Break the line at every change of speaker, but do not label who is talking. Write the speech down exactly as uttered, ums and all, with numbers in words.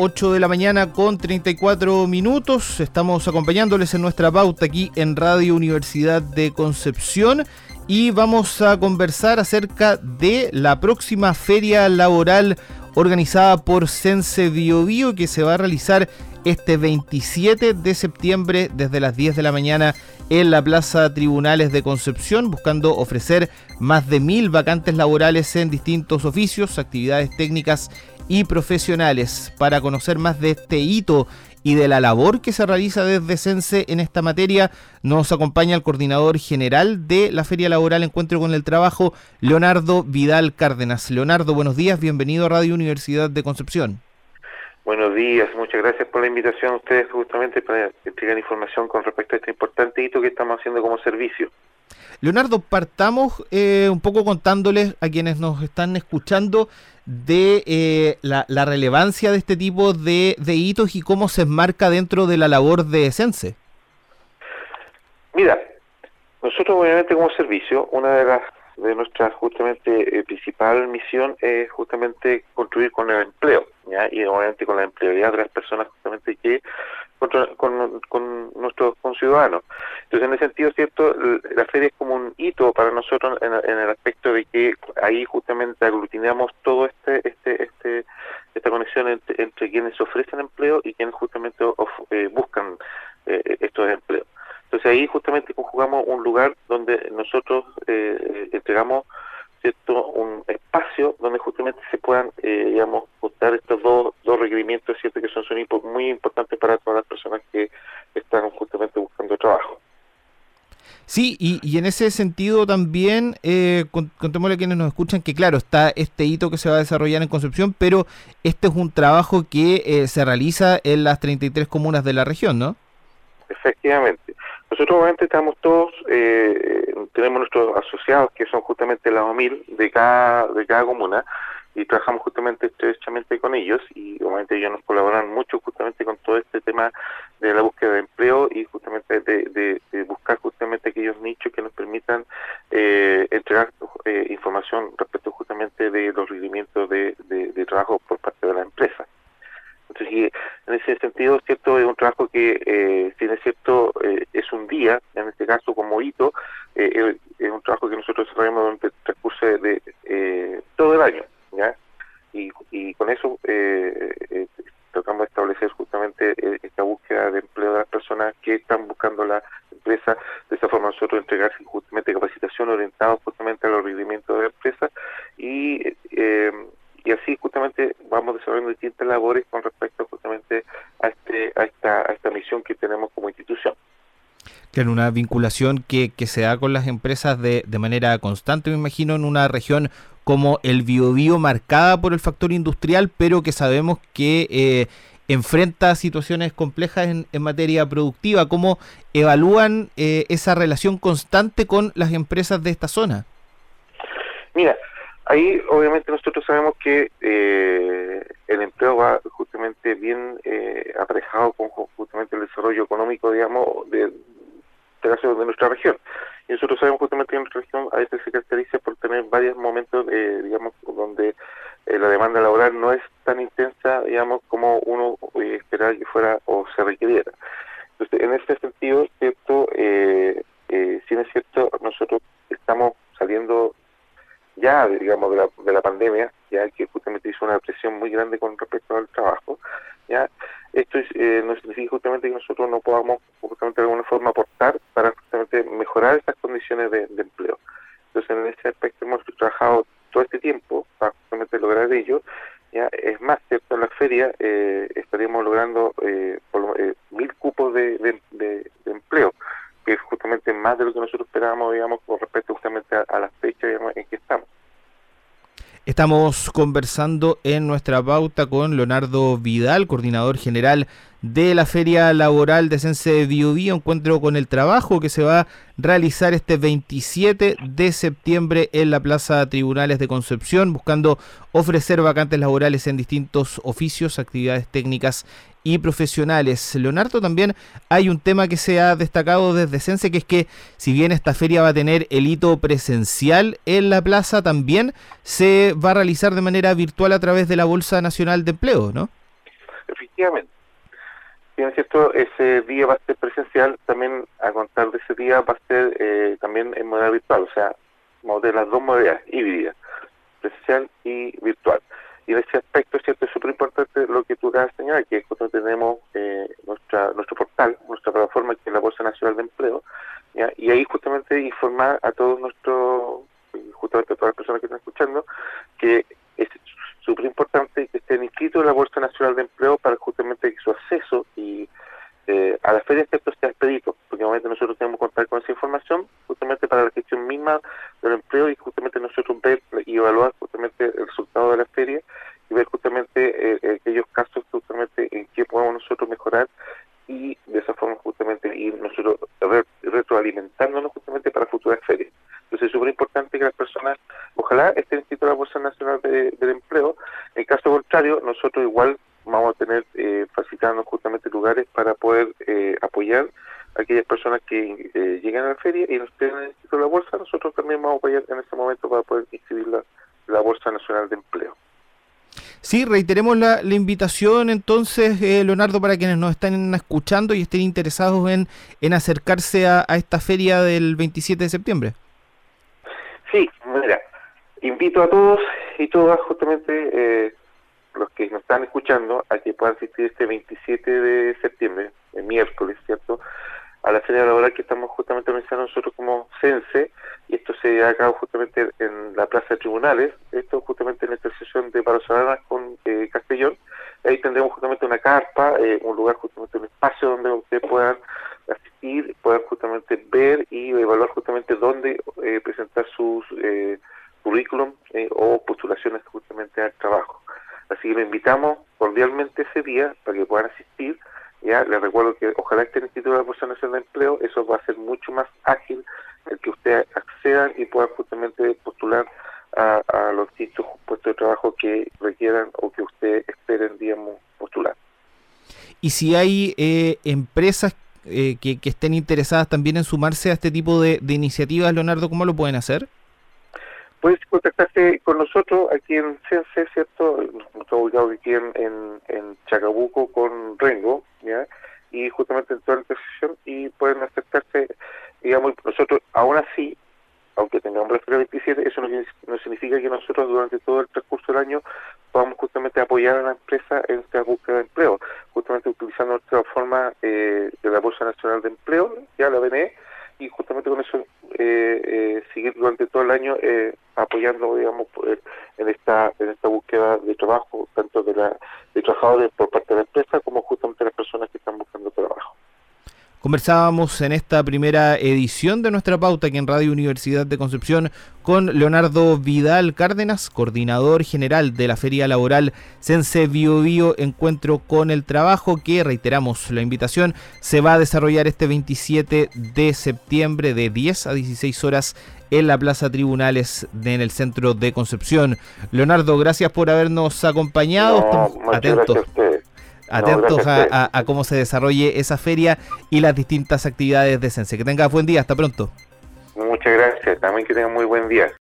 ocho de la mañana con treinta y cuatro minutos. Estamos acompañándoles en nuestra pauta aquí en Radio Universidad de Concepción y vamos a conversar acerca de la próxima feria laboral organizada por Sense Biobío, que se va a realizar este veintisiete de septiembre desde las diez de la mañana en la Plaza Tribunales de Concepción, buscando ofrecer más de mil vacantes laborales en distintos oficios, actividades técnicas y profesionales. Para conocer más de este hito y de la labor que se realiza desde Sense en esta materia, nos acompaña el coordinador general de la Feria Laboral Encuentro con el Trabajo, Leonardo Vidal Cárdenas. Leonardo, buenos días, bienvenido a Radio Universidad de Concepción.
Buenos días, muchas gracias por la invitación a ustedes justamente para entregar información con respecto a este importante hito que estamos haciendo como servicio.
Leonardo, partamos eh, un poco contándoles a quienes nos están escuchando de eh, la, la relevancia de este tipo de, de hitos y cómo se enmarca dentro de la labor de Sense.
Mira, nosotros obviamente como servicio, una de las de nuestra justamente eh, principal misión es justamente construir con el empleo, ¿ya? Y obviamente con la empleabilidad de las personas justamente que con, con, con nuestros conciudadanos. Entonces, en ese sentido, cierto, la feria es como un hito para nosotros en, en el aspecto de que ahí justamente aglutinamos todo este este este esta conexión entre, entre quienes ofrecen empleo y quienes justamente of, eh, buscan eh, estos empleos. Entonces ahí justamente conjugamos un lugar donde nosotros eh, entregamos, cierto, un espacio donde justamente se puedan, eh, digamos, juntar estos dos, dos requerimientos, cierto, que son, son muy importantes para todas las personas que están justamente buscando trabajo.
Sí, y, y en ese sentido también, eh, contémosle a quienes nos escuchan que claro, está este hito que se va a desarrollar en Concepción, pero este es un trabajo que eh, se realiza en las treinta y tres comunas de la región, ¿no?
Efectivamente. Nosotros obviamente estamos todos, eh, tenemos nuestros asociados que son justamente la O M I L de cada, de cada comuna y trabajamos justamente estrechamente con ellos y obviamente ellos nos colaboran mucho justamente con todo este tema de la búsqueda de empleo y justamente de, de, de buscar justamente aquellos nichos que nos permitan eh, entregar eh, información respecto justamente de los requerimientos de, de, de trabajo por parte de la empresa. Entonces, en ese sentido, cierto, es un trabajo que, eh, si es cierto, eh, es un día, en este caso como hito, eh, es un trabajo que nosotros desarrollamos durante el transcurso de eh, todo el año, ¿ya? Y, y con eso eh, eh, tratamos de establecer justamente eh, esta búsqueda de empleo de las personas que están buscando la empresa. De esa forma nosotros entregar justamente capacitación orientada justamente a los requerimientos de la empresa y... Eh, y así justamente vamos desarrollando distintas labores con respecto justamente a este a esta a esta misión que tenemos como institución.
Claro, una vinculación que, que se da con las empresas de, de manera constante, me imagino, en una región como el Biobío, marcada por el factor industrial, pero que sabemos que eh, enfrenta situaciones complejas en, en materia productiva. ¿Cómo evalúan eh, esa relación constante con las empresas de esta zona?
Mira, ahí obviamente nosotros sabemos que eh, el empleo va justamente bien eh, aparejado con justamente el desarrollo económico, digamos, de, de, de nuestra región. Y nosotros sabemos justamente que nuestra región a veces se caracteriza por tener varios momentos, eh, digamos, donde eh, la demanda laboral no es tan intensa, digamos, como uno eh, esperaba que fuera o se requiriera. Entonces, en este sentido, cierto, eh, eh, si no es cierto, nosotros estamos saliendo ya, digamos, de la, de la pandemia, ya que justamente hizo una presión muy grande con respecto al trabajo, ya esto es, eh, no significa justamente que nosotros no podamos justamente de alguna forma aportar para justamente mejorar estas condiciones de, de empleo. Entonces, en ese aspecto hemos trabajado todo este tiempo para justamente lograr ello. Ya es más, cierto, en la feria eh, estaríamos logrando eh, por, eh, mil cupos de, de, de, de empleo, que es justamente más de lo que nosotros esperábamos, digamos, con respecto justamente a, a las fechas, digamos, en que estamos.
Estamos conversando en nuestra pauta con Leonardo Vidal, coordinador general de la Feria Laboral de Sense Biobío, Encuentro con el Trabajo, que se va a realizar este veintisiete de septiembre en la Plaza Tribunales de Concepción, buscando ofrecer vacantes laborales en distintos oficios, actividades técnicas y profesionales. Leonardo, también hay un tema que se ha destacado desde Sense, que es que si bien esta feria va a tener el hito presencial en la plaza, también se va a realizar de manera virtual a través de la Bolsa Nacional de Empleo, ¿no?
efectivamente. Bien, es cierto, ese día va a ser presencial, también a contar de ese día va a ser eh, también en modalidad virtual, o sea, de las dos modalidades, híbridas, presencial y virtual. Y en ese aspecto, es cierto, es súper importante lo que tú acabas de señalar, que nosotros tenemos eh, nuestra nuestro portal, nuestra plataforma, que es la Bolsa Nacional de Empleo, ¿ya? Y ahí justamente informar a todos nuestros, justamente a todas las personas que están escuchando, que es súper importante que estén inscritos en la Bolsa Nacional de Empleo para justamente que su acceso y eh, a la feria esto sea expedito, porque obviamente nosotros tenemos que contar con esa información justamente para la gestión misma del empleo y justamente nosotros ver y evaluar justamente el resultado de la feria y ver justamente eh, aquellos casos justamente en que podemos nosotros mejorar y de esa forma justamente ir nosotros re retroalimentándonos justamente para futuras ferias. Entonces es súper importante que las personas, ojalá estén inscritos en la Bolsa Nacional de, del Empleo. En caso contrario, nosotros igual vamos a tener eh, facilitando justamente lugares para poder eh, apoyar a aquellas personas que eh, lleguen a la feria y no estén inscritos en la bolsa. Nosotros también vamos a apoyar en ese momento para poder inscribirla en la Bolsa Nacional de Empleo.
Sí, reiteremos la, la invitación entonces, eh, Leonardo, para quienes nos están escuchando y estén interesados en, en acercarse a, a esta feria del veintisiete de septiembre.
Sí, mira, invito a todos y todas justamente eh, los que nos están escuchando a que puedan asistir este veintisiete de septiembre, el miércoles, ¿cierto?, a la feria laboral que estamos justamente organizando nosotros como CENSE, y esto se lleva a cabo justamente en la Plaza de Tribunales, esto justamente en la intersección de Palo Solanas con eh, Castellón. Ahí tendremos justamente una carpa, eh, un lugar, justamente un espacio donde ustedes puedan asistir, puedan justamente ver y evaluar justamente dónde eh, presentar sus eh, currículum eh, o postulaciones justamente al trabajo. Así que lo invitamos cordialmente ese día para que puedan asistir. Ya les recuerdo que ojalá estén inscritos en la Bolsa Nacional de Empleo, eso va a ser mucho más ágil el que ustedes accedan y puedan justamente postular a, a los distintos puestos de trabajo que requieran o que ustedes esperen, digamos, postular.
Y si hay eh, empresas eh, que, que estén interesadas también en sumarse a este tipo de, de iniciativas, Leonardo, ¿cómo lo pueden hacer?
Puedes contactarse con nosotros aquí en CENSE, ¿cierto? Estamos ubicados aquí en, en, en Chacabuco con Rengo, ¿ya? Y justamente en toda la intersección, y pueden acercarse, digamos, nosotros aún así, aunque tengamos la feria veintisiete, eso no, no significa que nosotros durante todo el transcurso del año podamos justamente apoyar a la empresa en esta búsqueda de empleo, justamente utilizando nuestra forma eh, de la Bolsa Nacional de Empleo, ya la B N E, y justamente con eso eh, eh, seguir durante todo el año eh, apoyando, digamos, en esta en esta búsqueda de trabajo, tanto de la de trabajadores por parte de la empresa como justamente las personas que están buscando trabajo.
Conversábamos en esta primera edición de nuestra pauta aquí en Radio Universidad de Concepción con Leonardo Vidal Cárdenas, coordinador general de la Feria Laboral CENSE Bio Bio Encuentro con el Trabajo, que reiteramos la invitación, se va a desarrollar este veintisiete de septiembre de diez a dieciséis horas en la Plaza Tribunales de, en el centro de Concepción. Leonardo, gracias por habernos acompañado.
No, muchas
atentos.
Gracias a ustedes.
Atentos
no,
a, a, a cómo se desarrolle esa feria y las distintas actividades de CENSE. Que tengas buen día, hasta pronto.
Muchas gracias, también que tengan muy buen día.